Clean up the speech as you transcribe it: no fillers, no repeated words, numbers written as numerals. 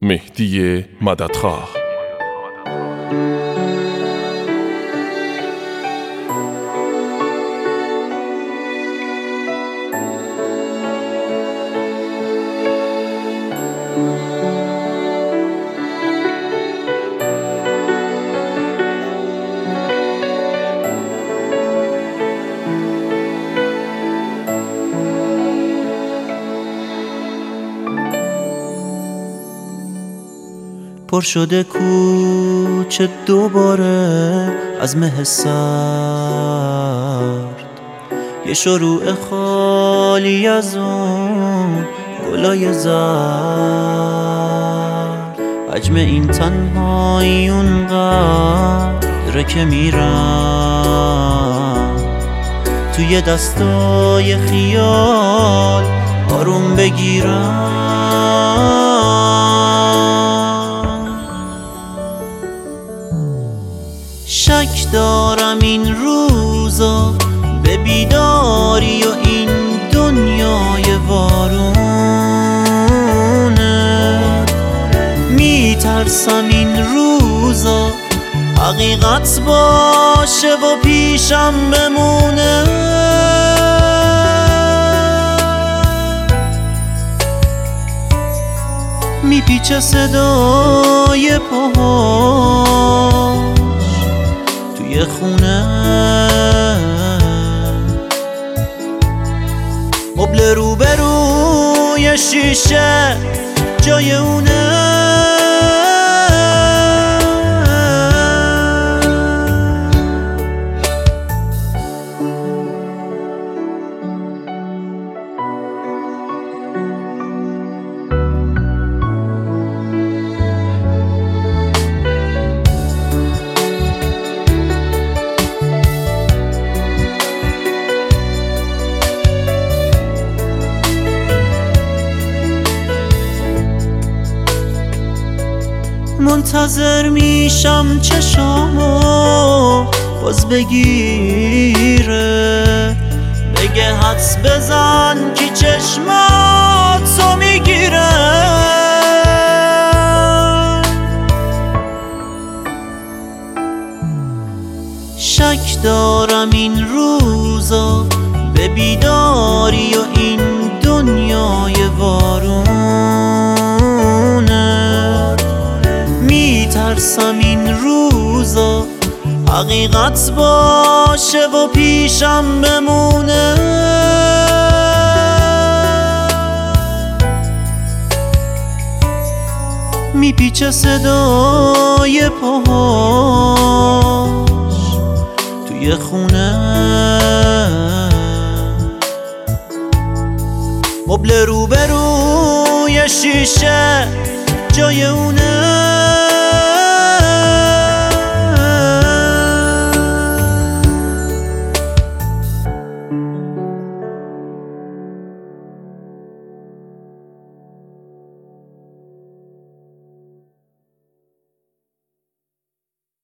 مهدی مددخواه. پر شده کوچه دوباره از مه سرد، یه شروع خالی از اون گلای زرد. حجم این تنهایی اونقدره که میرم توی دستای خیال آروم بگیرم. شک دارم این روزا به بیداری و این دنیای وارونه. میترسم این روزا حقیقت باشه و پیشم بمونه. میپیچه صدای پاهاش توی خونه، مبل روبروی شیشه جای اونه. منتظر میشم چشامو باز بگیره، بگه حدس بزن که چشماتو میگیره. شک دارم این روزا به بیداری و این دنیای وارونه. میترسم این روزا حقیقت باشه و پیشم بمونه. میپیچه صدای پاهاش توی خونه، مبل روبروی شیشه جای اونه.